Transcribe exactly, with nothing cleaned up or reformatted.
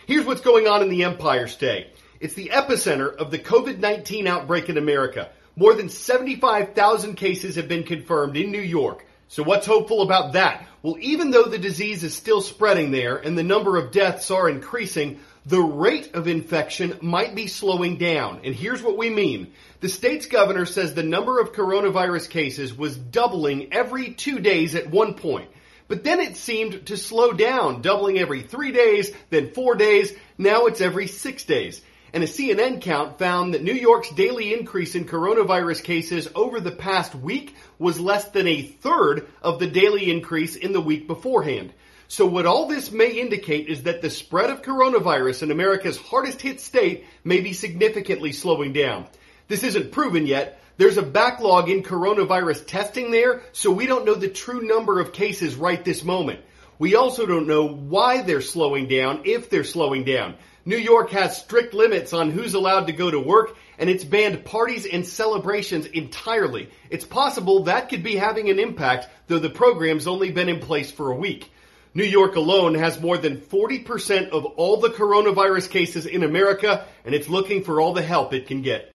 Here's what's going on in the Empire State. It's the epicenter of the COVID nineteen outbreak in America. More than seventy-five thousand cases have been confirmed in New York. So what's hopeful about that? Well, even though the disease is still spreading there and the number of deaths are increasing, the rate of infection might be slowing down. And here's what we mean. The state's governor says the number of coronavirus cases was doubling every two days at one point. But then it seemed to slow down, doubling every three days, then four days. Now it's every six days. And a C N N count found that New York's daily increase in coronavirus cases over the past week was less than a third of the daily increase in the week beforehand. So what all this may indicate is that the spread of coronavirus in America's hardest hit state may be significantly slowing down. This isn't proven yet. There's a backlog in coronavirus testing there, so we don't know the true number of cases right this moment. We also don't know why they're slowing down, if they're slowing down. New York has strict limits on who's allowed to go to work, and it's banned parties and celebrations entirely. It's possible that could be having an impact, though the program's only been in place for a week. New York alone has more than forty percent of all the coronavirus cases in America, and it's looking for all the help it can get.